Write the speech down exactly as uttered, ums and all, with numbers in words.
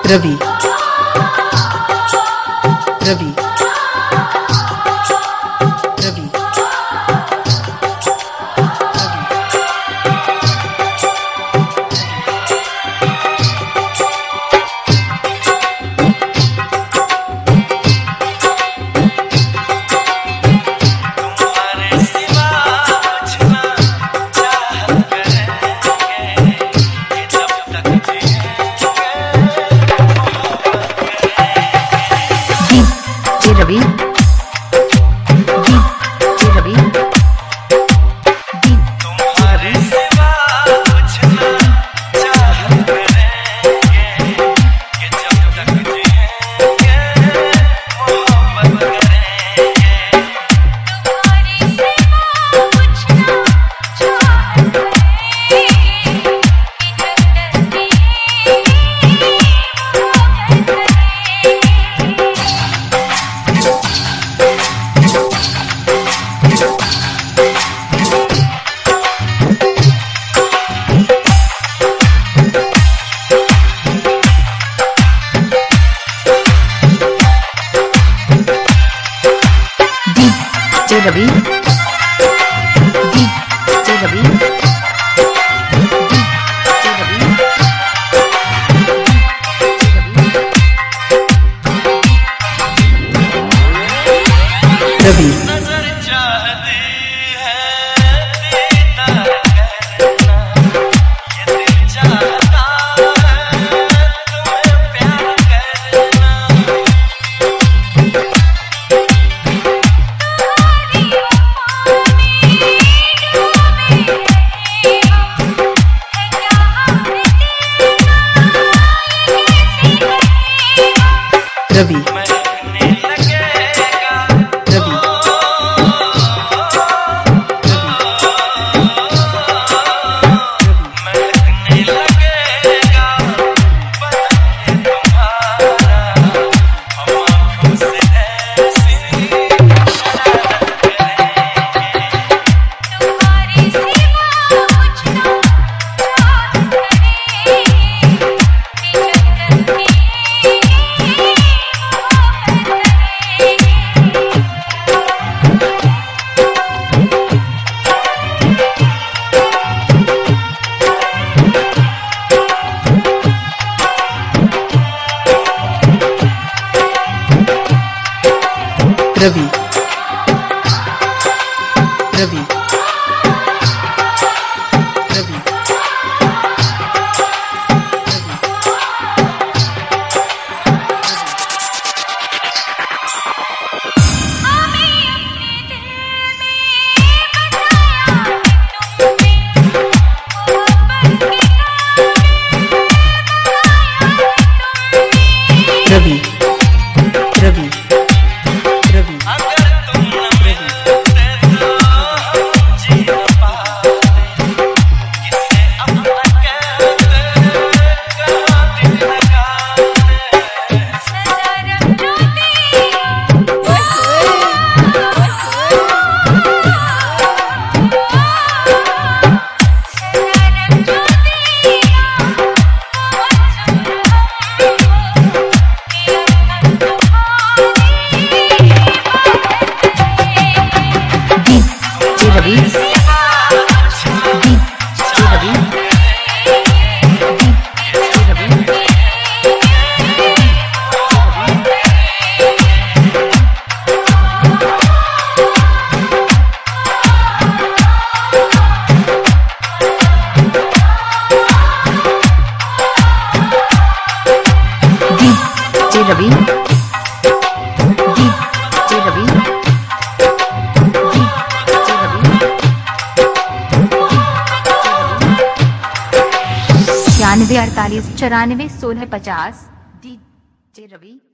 रवि रवि रवि रवि रवि तुम्हारे सिवा कुछ ना चाहत करेंगे कि जब तक जिएंगे मोहब्बत करेंगे। तुम्हारे सिवा कुछ ना चाहत करेंगे कि जब तक रवि रवि रवि नजर चाहती है दीदार करना, ये दिल चाहता है तुम्हें प्यार करना। रवि महकने लगेगा रवि महकने लगेगा बदन तुम्हारा, हम आँखों से ऐसी शरारत करेंगे। तुम्हारे सिवा कुछ ना चाहत करेंगे कि जब तक रवि रवि रवि रवि रवि रवि अगर तुम न मिलते तो हम जी न पाते, किसे अपना कहते कहाँ दिल लगाते। सदा रब जो दिया सदा रब जो दिया रवि रवि रवि रवि छियानवे अड़तालीस चौरानवे सोलह पचास डी जे रवि।